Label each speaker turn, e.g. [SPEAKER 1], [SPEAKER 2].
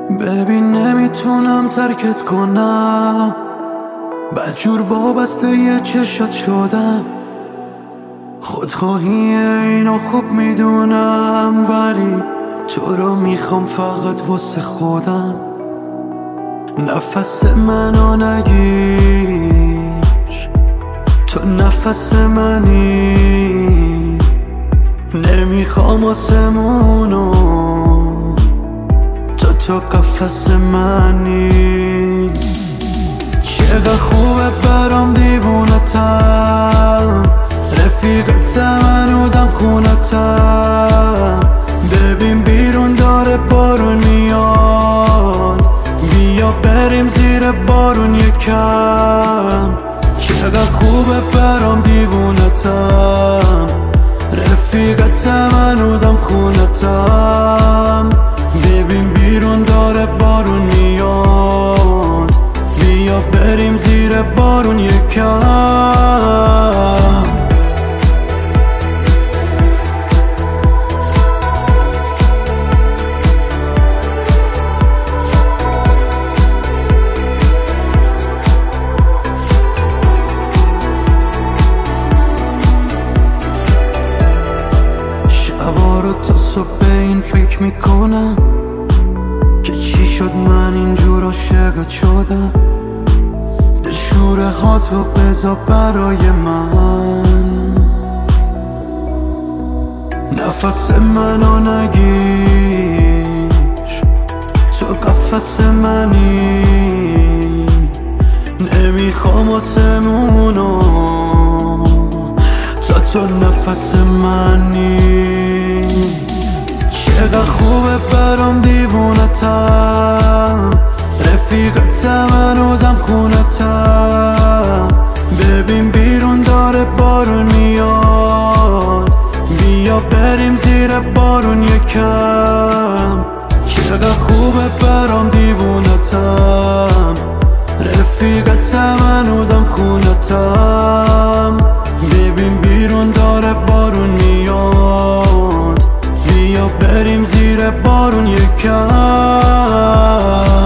[SPEAKER 1] ببین نمیتونم ترکت کنم، بدجور وابسته یه چشات شدم. خودخواهی اینو خوب میدونم، ولی تو رو میخوام فقط واسه خودم. نفس منو نگیر، تو نفس منی. نمیخوام آسمونو، تو قفس منی. چقدر خوبه برام دیوونتم، رفیقتم هنوزم خونتم. ببین بیرون داره بارون میاد، بیا بریم زیر بارون یکم. چقدر خوبه برام دیوونتم، رفیقتم هنوزم خونتم. ببین بیرون داره بارون میاد، بیا بریم زیر بارون یکم. شبا رو تا صبح به این فکر میکنم که چی شد من اینجور عاشقت شدم. دلشوره هاتو بذار برای من، نفس منو نگیر، تو قفس منی. نمیخوام آسمونو، تو نفس منی. چقدر خوبه برام دیوونتم، رفیقتم هنوزم خونتم. ببین بیرون داره بارون میاد، بیا بریم زیر بارون یکم. چقدر خوبه برام دیوونتم، رفیقتم هنوزم خونتم. ببین بیرون داره بارون میاد، بیا بریم زیر بارون یکم.